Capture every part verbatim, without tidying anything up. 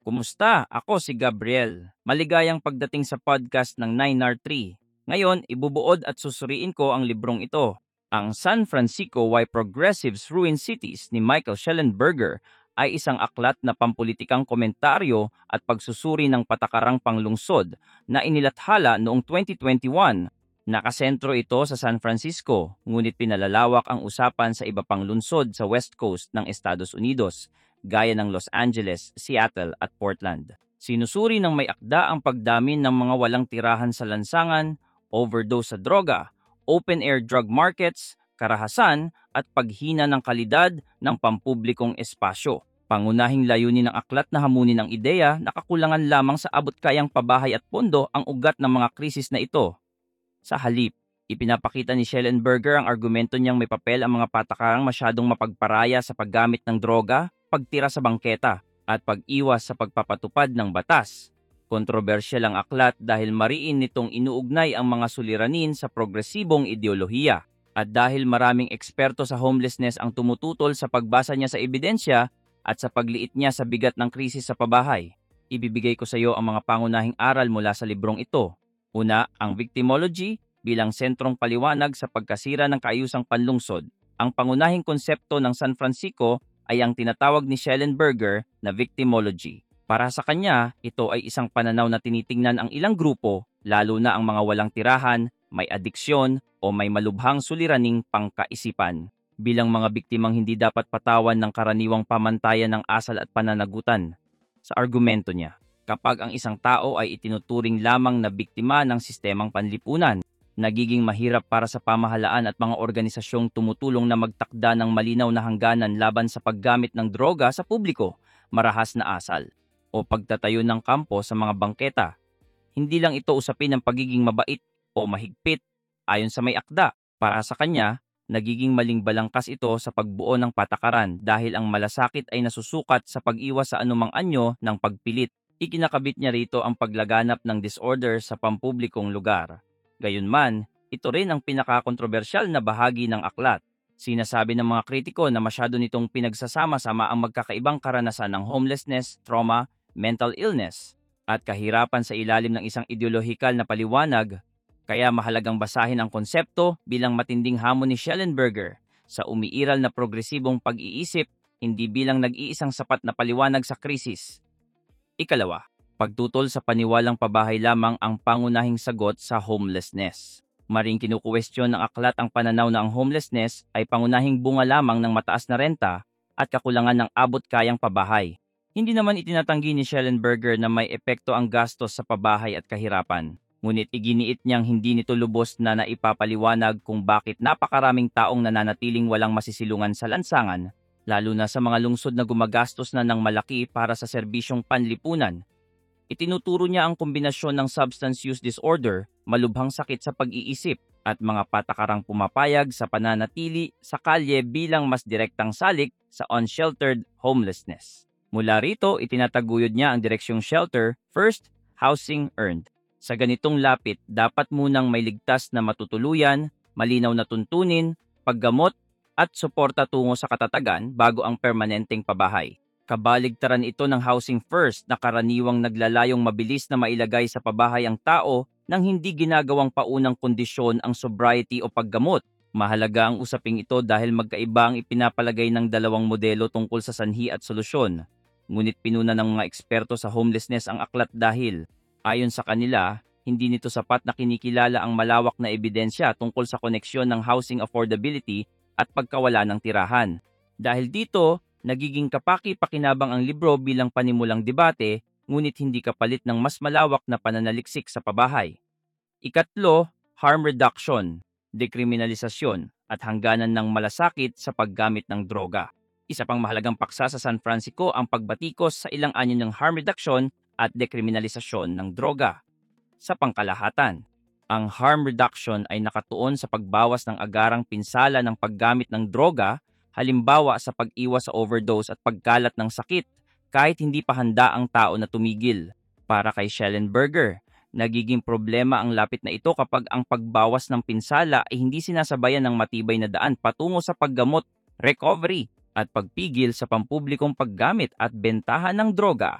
Kumusta? Ako si Gabriel. Maligayang pagdating sa podcast ng nine R three. Ngayon, ibubuod at susuriin ko ang librong ito. Ang San Francisco Why Progressives Ruin Cities ni Michael Schellenberger ay isang aklat na pampulitikang komentaryo at pagsusuri ng patakarang panglungsod na inilathala noong twenty twenty-one. Nakasentro ito sa San Francisco, ngunit pinalalawak ang usapan sa iba pang lungsod sa West Coast ng Estados Unidos, gaya ng Los Angeles, Seattle at Portland. Sinusuri ng may akda ang pagdami ng mga walang tirahan sa lansangan, overdose sa droga, open-air drug markets, karahasan at paghina ng kalidad ng pampublikong espasyo. Pangunahing layunin ng aklat na hamunin ang ideya na kakulangan lamang sa abot-kayang pabahay at pondo ang ugat ng mga krisis na ito. Sa halip, ipinapakita ni Schellenberger ang argumento niyang may papel ang mga patakarang masyadong mapagparaya sa paggamit ng droga, pagtira sa bangketa, at pag-iwas sa pagpapatupad ng batas. Kontrobersyal ang aklat dahil mariin nitong inuugnay ang mga suliranin sa progresibong ideolohiya. At dahil maraming eksperto sa homelessness ang tumututol sa pagbasa niya sa ebidensya at sa pagliit niya sa bigat ng krisis sa pabahay, ibibigay ko sa iyo ang mga pangunahing aral mula sa librong ito. Una, ang victimology bilang sentrong paliwanag sa pagkasira ng kaayusang panlungsod. Ang pangunahing konsepto ng San Francisco ay ang tinatawag ni Schellenberger na victimology. Para sa kanya, ito ay isang pananaw na tinitingnan ang ilang grupo, lalo na ang mga walang tirahan, may adiksyon o may malubhang suliraning pangkaisipan, bilang mga biktimang hindi dapat patawan ng karaniwang pamantayan ng asal at pananagutan. Sa argumento niya, kapag ang isang tao ay itinuturing lamang na biktima ng sistemang panlipunan, nagiging mahirap para sa pamahalaan at mga organisasyong tumutulong na magtakda ng malinaw na hangganan laban sa paggamit ng droga sa publiko, marahas na asal, o pagtatayo ng kampo sa mga bangketa. Hindi lang ito usapin ng pagiging mabait o mahigpit ayon sa may akda. Para sa kanya, nagiging maling balangkas ito sa pagbuo ng patakaran dahil ang malasakit ay nasusukat sa pag-iwas sa anumang anyo ng pagpilit. Ikinakabit niya rito ang paglaganap ng disorder sa pampublikong lugar. Gayunman, ito rin ang pinakakontrobersyal na bahagi ng aklat. Sinasabi ng mga kritiko na masyado nitong pinagsasama-sama ang magkakaibang karanasan ng homelessness, trauma, mental illness, at kahirapan sa ilalim ng isang ideolohikal na paliwanag. Kaya mahalagang basahin ang konsepto bilang matinding hamon ni Schellenberger sa umiiral na progresibong pag-iisip, hindi bilang nag-iisang sapat na paliwanag sa krisis. Ikalawa, pagtutol sa paniwalang pabahay lamang ang pangunahing sagot sa homelessness. Maring kinukuwestiyon ng aklat ang pananaw na ang homelessness ay pangunahing bunga lamang ng mataas na renta at kakulangan ng abot-kayang pabahay. Hindi naman itinatanggi ni Schellenberger na may epekto ang gastos sa pabahay at kahirapan. Ngunit iginiit niyang hindi nito lubos na naipapaliwanag kung bakit napakaraming taong nananatiling walang masisilungan sa lansangan, lalo na sa mga lungsod na gumagastos na ng malaki para sa serbisyong panlipunan. Itinuturo niya ang kombinasyon ng substance use disorder, malubhang sakit sa pag-iisip, at mga patakarang pumapayag sa pananatili sa kalye bilang mas direktang salik sa unsheltered homelessness. Mula rito, itinataguyod niya ang direksyong shelter, first, housing earned. Sa ganitong lapit, dapat munang may ligtas na matutuluyan, malinaw na tuntunin, paggamot, at suporta tungo sa katatagan bago ang permanenteng pabahay. Kabaligtaran ito ng housing first na karaniwang naglalayong mabilis na mailagay sa pabahay ang tao nang hindi ginagawang paunang kondisyon ang sobriety o paggamot. Mahalaga ang usaping ito dahil magkaiba ang ipinapalagay ng dalawang modelo tungkol sa sanhi at solusyon. Ngunit pinuna ng mga eksperto sa homelessness ang aklat dahil, ayon sa kanila, hindi nito sapat na kinikilala ang malawak na ebidensya tungkol sa koneksyon ng housing affordability at pagkawala ng tirahan. Dahil dito, nagiging kapaki-pakinabang ang libro bilang panimulang debate, ngunit hindi kapalit ng mas malawak na pananaliksik sa pabahay. Ikatlo, harm reduction, dekriminalisasyon, at hangganan ng malasakit sa paggamit ng droga. Isa pang mahalagang paksa sa San Francisco ang pagbatikos sa ilang anyo ng harm reduction at dekriminalisasyon ng droga. Sa pangkalahatan, ang harm reduction ay nakatuon sa pagbawas ng agarang pinsala ng paggamit ng droga, halimbawa sa pag-iwas sa overdose at pagkalat ng sakit kahit hindi pa handa ang tao na tumigil. Para kay Schellenberger, nagiging problema ang lapit na ito kapag ang pagbawas ng pinsala ay hindi sinasabayan ng matibay na daan patungo sa paggamot, recovery, at pagpigil sa pampublikong paggamit at bentahan ng droga.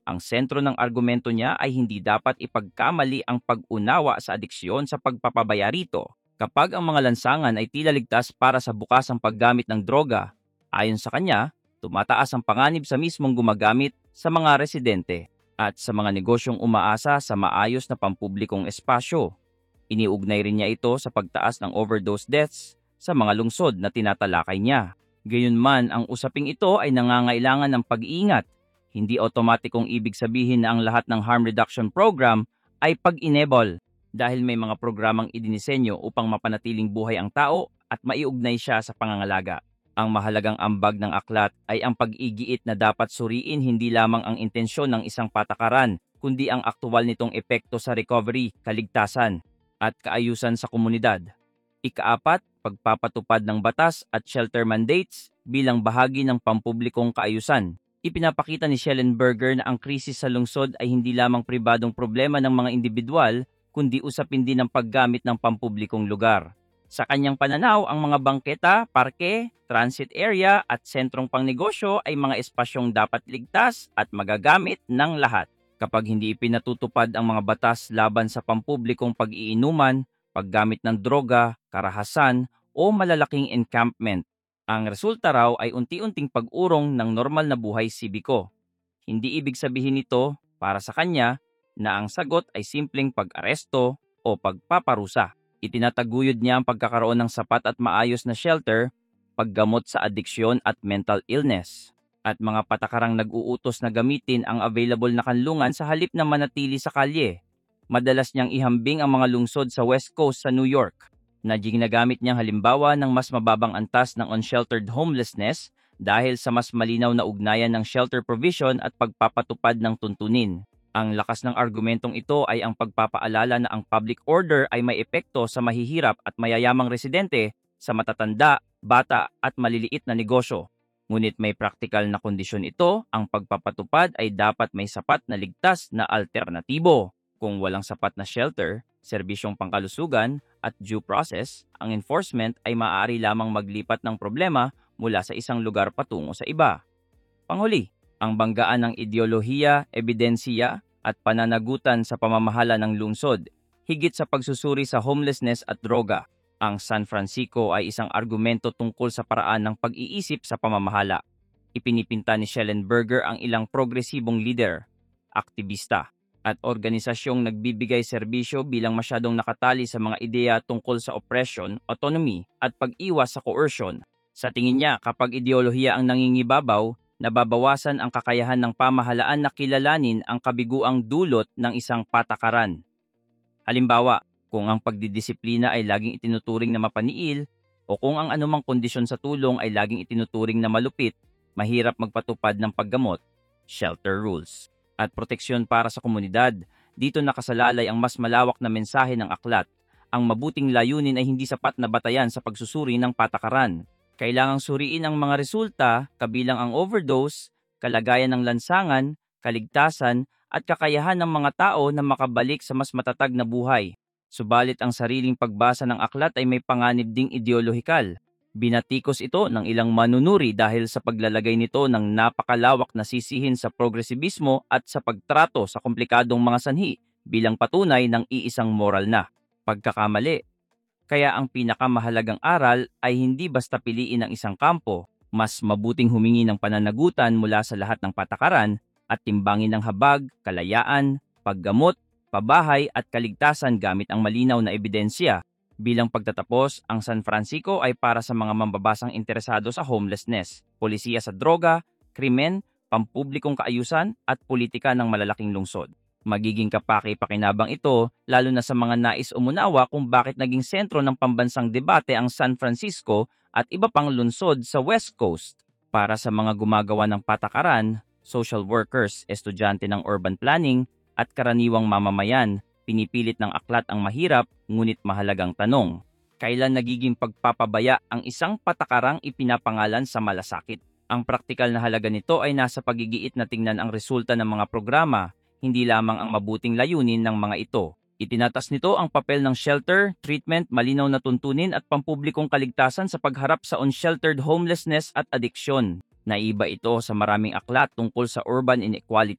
Ang sentro ng argumento niya ay hindi dapat ipagkamali ang pag-unawa sa adiksyon sa pagpapabaya rito. Kapag ang mga lansangan ay tila ligtas para sa bukasang paggamit ng droga, ayon sa kanya, tumataas ang panganib sa mismong gumagamit sa mga residente at sa mga negosyong umaasa sa maayos na pampublikong espasyo. Iniugnay rin niya ito sa pagtaas ng overdose deaths sa mga lungsod na tinatalakay niya. Gayunman, ang usaping ito ay nangangailangan ng pag-iingat. Hindi otomatikong ibig sabihin na ang lahat ng harm reduction program ay pag-enable dahil may mga programang idinisenyo upang mapanatiling buhay ang tao at maiugnay siya sa pangangalaga. Ang mahalagang ambag ng aklat ay ang pag-igiit na dapat suriin hindi lamang ang intensyon ng isang patakaran, kundi ang aktual nitong epekto sa recovery, kaligtasan, at kaayusan sa komunidad. Ikaapat, pagpapatupad ng batas at shelter mandates bilang bahagi ng pampublikong kaayusan. Ipinapakita ni Schellenberger na ang krisis sa lungsod ay hindi lamang pribadong problema ng mga individual, kundi usapin din ng paggamit ng pampublikong lugar. Sa kanyang pananaw, ang mga bangketa, parke, transit area at sentrong pangnegosyo ay mga espasyong dapat ligtas at magagamit ng lahat. Kapag hindi ipinatutupad ang mga batas laban sa pampublikong pag-iinuman, paggamit ng droga, karahasan o malalaking encampment, ang resulta raw ay unti-unting pag-urong ng normal na buhay sibiko. Hindi ibig sabihin nito, para sa kanya, na ang sagot ay simpleng pag-aresto o pagpaparusa. Itinataguyod niya ang pagkakaroon ng sapat at maayos na shelter, paggamot sa adiksyon at mental illness, at mga patakarang nag-uutos na gamitin ang available na kanlungan sa halip na manatili sa kalye. Madalas niyang ihambing ang mga lungsod sa West Coast sa New York, na ginagamit niyang halimbawa ng mas mababang antas ng unsheltered homelessness dahil sa mas malinaw na ugnayan ng shelter provision at pagpapatupad ng tuntunin. Ang lakas ng argumentong ito ay ang pagpapaalala na ang public order ay may epekto sa mahihirap at mayayamang residente, sa matatanda, bata at maliliit na negosyo. Ngunit may praktikal na kondisyon ito, ang pagpapatupad ay dapat may sapat na ligtas na alternatibo. Kung walang sapat na shelter, serbisyong pangkalusugan at due process, ang enforcement ay maaari lamang maglipat ng problema mula sa isang lugar patungo sa iba. Panghuli, ang banggaan ng ideolohiya, ebidensiya at pananagutan sa pamamahala ng lungsod, higit sa pagsusuri sa homelessness at droga. Ang San Francisco ay isang argumento tungkol sa paraan ng pag-iisip sa pamamahala. Ipinipinta ni Schellenberger ang ilang progresibong leader, aktivista, at organisasyong nagbibigay serbisyo bilang masyadong nakatali sa mga ideya tungkol sa oppression, autonomy, at pag-iwas sa coercion. Sa tingin niya, kapag ideolohiya ang nangingibabaw, nababawasan ang kakayahan ng pamahalaan na kilalanin ang kabiguang dulot ng isang patakaran. Halimbawa, kung ang pagdidisiplina ay laging itinuturing na mapaniil o kung ang anumang kondisyon sa tulong ay laging itinuturing na malupit, mahirap magpatupad ng paggamot, shelter rules, at proteksyon para sa komunidad. Dito nakasalalay ang mas malawak na mensahe ng aklat. Ang mabuting layunin ay hindi sapat na batayan sa pagsusuri ng patakaran. Kailangang suriin ang mga resulta, kabilang ang overdose, kalagayan ng lansangan, kaligtasan, at kakayahan ng mga tao na makabalik sa mas matatag na buhay. Subalit ang sariling pagbasa ng aklat ay may panganib ding ideolohikal. Binatikos ito ng ilang manunuri dahil sa paglalagay nito ng napakalawak na sisihin sa progresibismo at sa pagtrato sa komplikadong mga sanhi bilang patunay ng iisang moral na pagkakamali. Kaya ang pinakamahalagang aral ay hindi basta piliin ang isang kampo, mas mabuting humingi ng pananagutan mula sa lahat ng patakaran at timbangin ng habag, kalayaan, paggamot, pabahay at kaligtasan gamit ang malinaw na ebidensya. Bilang pagtatapos, ang San Francisco ay para sa mga mambabasang interesado sa homelessness, polisiya sa droga, krimen, pampublikong kaayusan at politika ng malalaking lungsod. Magiging kapaki-pakinabang ito lalo na sa mga nais umunawa kung bakit naging sentro ng pambansang debate ang San Francisco at iba pang lungsod sa West Coast. Para sa mga gumagawa ng patakaran, social workers, estudyante ng urban planning, at karaniwang mamamayan, pinipilit ng aklat ang mahirap ngunit mahalagang tanong. Kailan nagiging pagpapabaya ang isang patakarang ipinapangalan sa malasakit? Ang praktikal na halaga nito ay nasa pagigiit na tingnan ang resulta ng mga programa, hindi lamang ang mabuting layunin ng mga ito. Itinatas nito ang papel ng shelter, treatment, malinaw na tuntunin at pampublikong kaligtasan sa pagharap sa unsheltered homelessness at adiksyon. Naiba ito sa maraming aklat tungkol sa urban inequality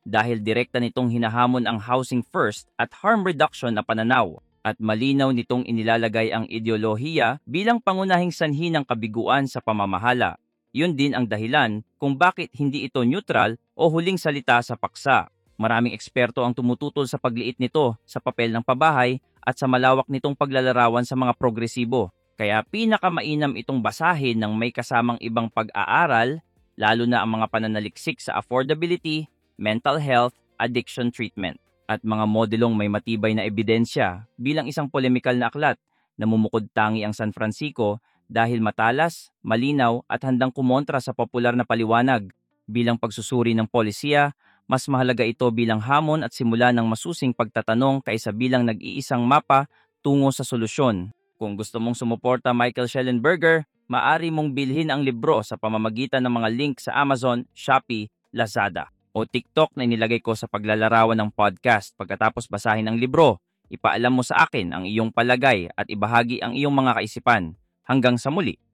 dahil direkta nitong hinahamon ang housing first at harm reduction na pananaw at malinaw nitong inilalagay ang ideolohiya bilang pangunahing sanhi ng kabiguan sa pamamahala. Yun din ang dahilan kung bakit hindi ito neutral o huling salita sa paksa. Maraming eksperto ang tumututol sa pagliit nito sa papel ng pabahay at sa malawak nitong paglalarawan sa mga progresibo. Kaya pinakamainam itong basahin ng may kasamang ibang pag-aaral, lalo na ang mga pananaliksik sa affordability, mental health, addiction treatment, at mga modelong may matibay na ebidensya. Bilang isang polemikal na aklat, namumukod tangi ang San Francisco dahil matalas, malinaw at handang kumontra sa popular na paliwanag. Bilang pagsusuri ng polisiya, mas mahalaga ito bilang hamon at simula ng masusing pagtatanong kaysa bilang nag-iisang mapa tungo sa solusyon. Kung gusto mong sumuporta Michael Shellenberger, maaari mong bilhin ang libro sa pamamagitan ng mga link sa Amazon, Shopee, Lazada o TikTok na inilagay ko sa paglalarawan ng podcast. Pagkatapos basahin ang libro, ipaalam mo sa akin ang iyong palagay at ibahagi ang iyong mga kaisipan. Hanggang sa muli!